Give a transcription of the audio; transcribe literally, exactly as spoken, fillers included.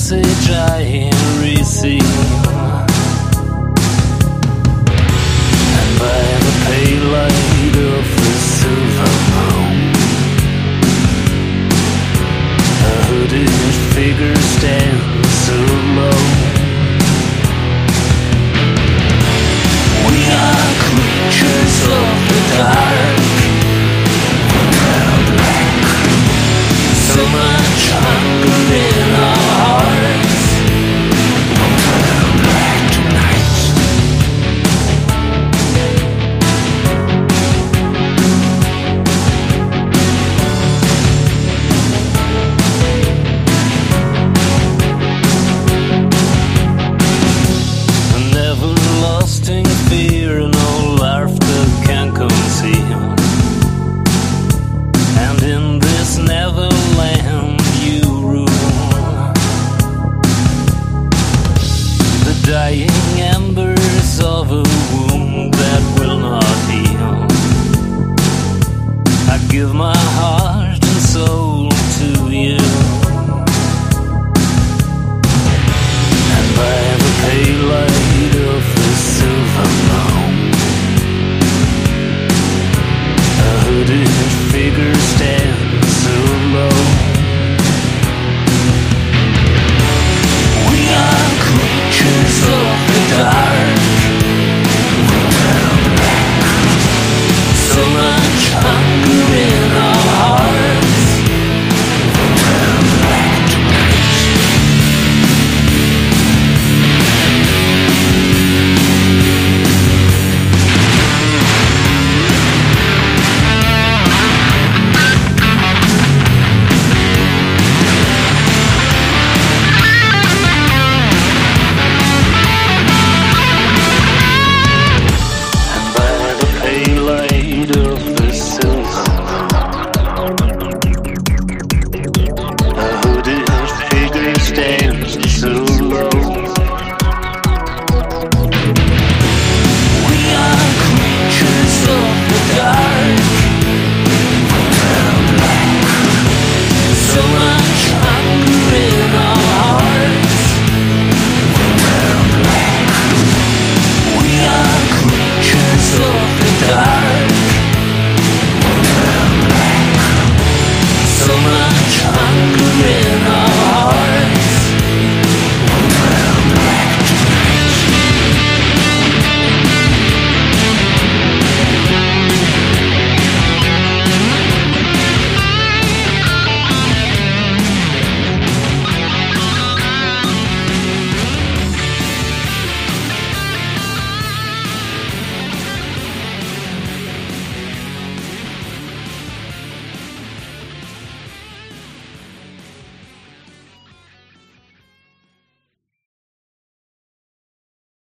message I receive, and by the pale light of the silver moon, a hooded figure stands alone. We are creatures of the dark, so much hunger in our hearts. Won't turn black tonight. An everlasting fear no laughter can conceal, and in this Neverland you rule. The dying embers of a wound that will not heal. I give my heart and soul to you, and by the pale light of the silver moon, a hooded figure stands alone. We are creatures of the dark, we'll turn black. So much hunger in our hearts, we'll turn black tonight. So